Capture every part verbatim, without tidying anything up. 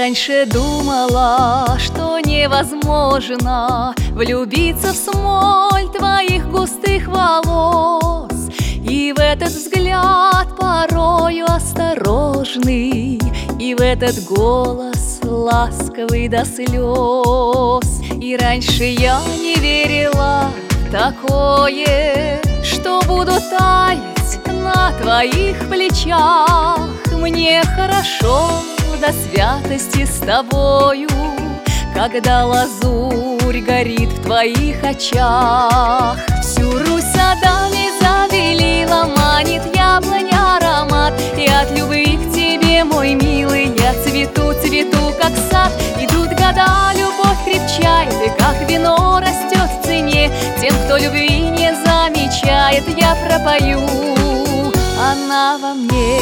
раньше думала, что невозможно влюбиться в смоль твоих густых волос, и в этот взгляд порою осторожный, и в этот голос ласковый до слез. И раньше я не верила в такое, что буду таять на твоих плечах. Мне хорошо до святости с тобою, когда лазурь горит в твоих очах. Всю Русь садами забелила, манит яблонь аромат, и от любви к тебе, мой милый, я цвету, цвету, как сад. Идут года, любовь крепчает, и как вино растет в цене. Тем, кто любви не замечает, я пропою, она во мне.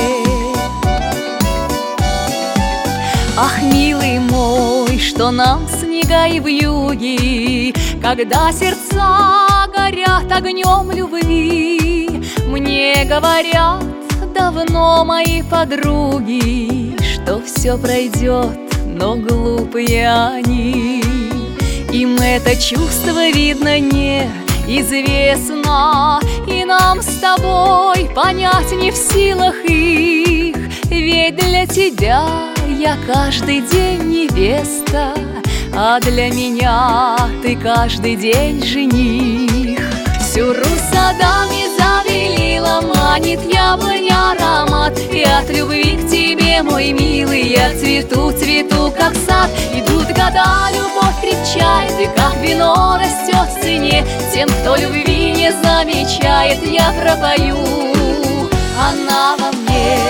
Ах, милый мой, что нам снега и вьюги, когда сердца горят огнем любви. Мне говорят давно мои подруги, что все пройдет, но глупые они. Им это чувство, видно, не известно, и нам с тобой понять не в силах их. Ведь для тебя я каждый день невеста, а для меня ты каждый день жених. Всю Русь садами забелила, манит яблонь аромат, и от любви к тебе, мой милый, я цвету, цвету, как сад. Идут года, любовь крепчает, и как вино растет в цене. Тем, кто любви не замечает, я пропою, она во мне.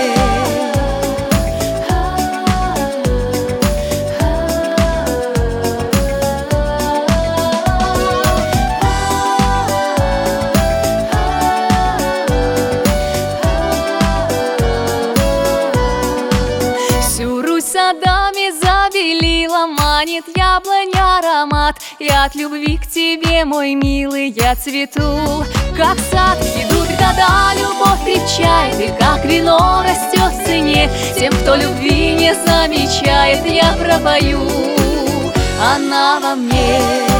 Садами забелила, манит яблонь аромат, и от любви к тебе, мой милый, я цвету, как сад. Идут года, любовь крепчает, и как вино растет в цене. Тем, кто любви не замечает, я пропою, она во мне.